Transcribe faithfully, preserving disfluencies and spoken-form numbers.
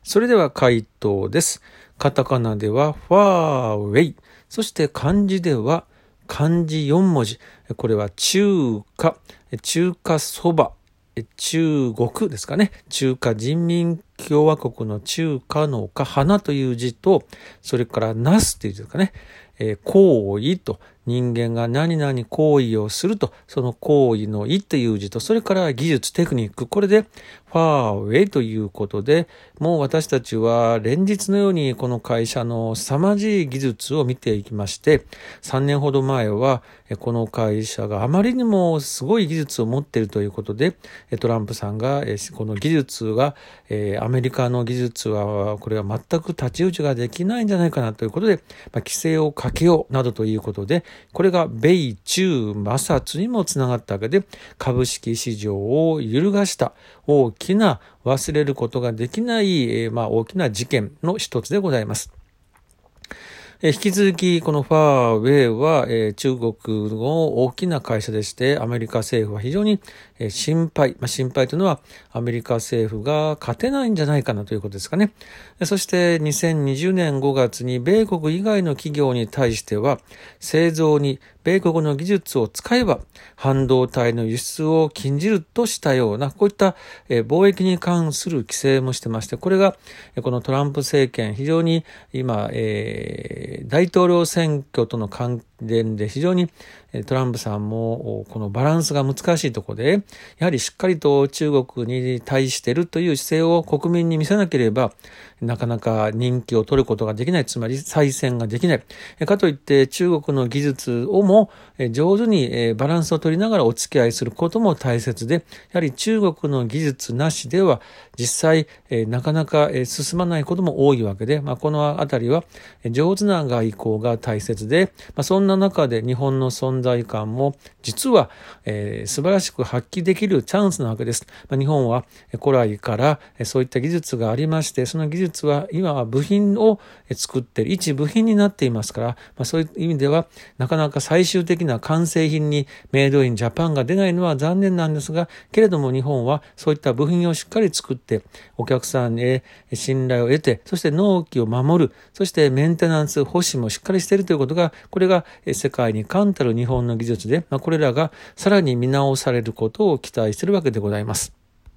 それでは回答です。カタカナではファーウェイ、そして漢字では漢字よん文字。これは中華、中華そば、中国ですかね。中華人民共和国の中華の華、花という字と、それからなすという字ですかね。えー、行為と、人間が何々行為をすると、その行為の意という字と、それから技術、テクニック、これでファーウェイということで、もう私たちは連日のようにこの会社の凄まじい技術を見ていきまして、さんねんほど前はこの会社があまりにもすごい技術を持っているということで、トランプさんがこの技術が、アメリカの技術はこれは全く太刀打ちができないんじゃないかなということで、規制をかけようなどということで、これが米中摩擦にもつながったわけで、株式市場を揺るがした大きな忘れることができない、えー、まあ大きな事件の一つでございます。引き続きこのファーウェイは、えー、中国の大きな会社でして、アメリカ政府は非常に、えー、心配、まあ、心配というのはアメリカ政府が勝てないんじゃないかなということですかね。そしてにせんにじゅうねんごがつに米国以外の企業に対しては、製造に米国の技術を使えば半導体の輸出を禁じるとしたような、こういった、えー、貿易に関する規制もしてまして、これがこのトランプ政権非常に今、えー大統領選挙との関連で非常にトランプさんもこのバランスが難しいところで、やはりしっかりと中国に対しているという姿勢を国民に見せなければ、なかなか人気を取ることができない、つまり再選ができない。かといって中国の技術をも上手にバランスを取りながらお付き合いすることも大切で、やはり中国の技術なしでは実際なかなか進まないことも多いわけで、まあ、このあたりは上手な外交が大切で、まあ、そんな中で日本の存在感も実は、えー、素晴らしく発揮できるチャンスなわけです。まあ、日本は古来からそういった技術がありまして、その技術は今は部品を作っている一部品になっていますから、まあ、そういう意味ではなかなか最終的な完成品にメイドインジャパンが出ないのは残念なんですが、けれども日本はそういった部品をしっかり作ってお客さんへ信頼を得て、そして納期を守る、そしてメンテナンス保守もしっかりしているということが、これが世界に冠たる日本の技術で、まあ、これらがさらに見直されることを期待しているわけでございます。